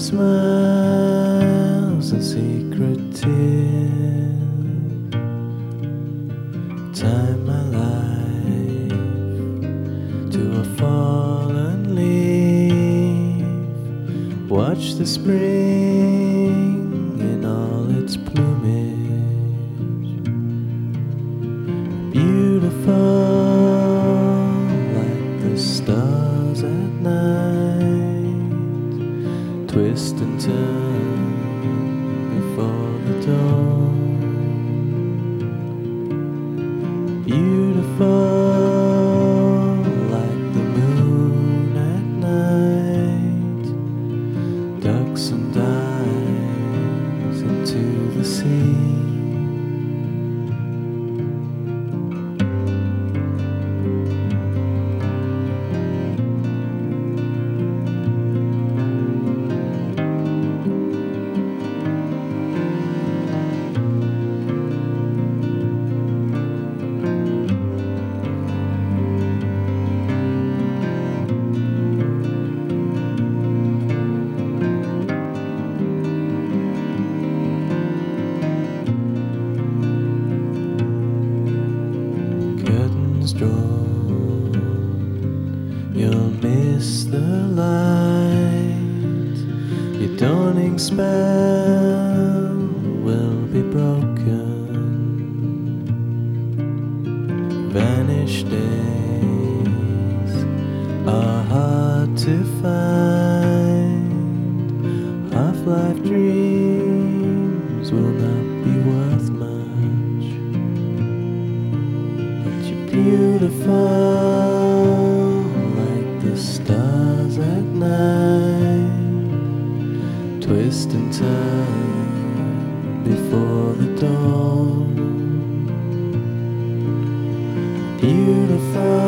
smiles and secret tears. Time my life to a fallen leaf. Watch the spring in all its plumage. Beautiful like the stars at night. Twist and turn before the dawn. Beautiful like the moon at night. Ducks and dives into the sea. Drawn, you'll miss the light. Your dawning spell will be broken. Vanished days are hard to find. Half-life dreams will not be worth much. Beautiful like the stars at night. Twist and turn before the dawn. Beautiful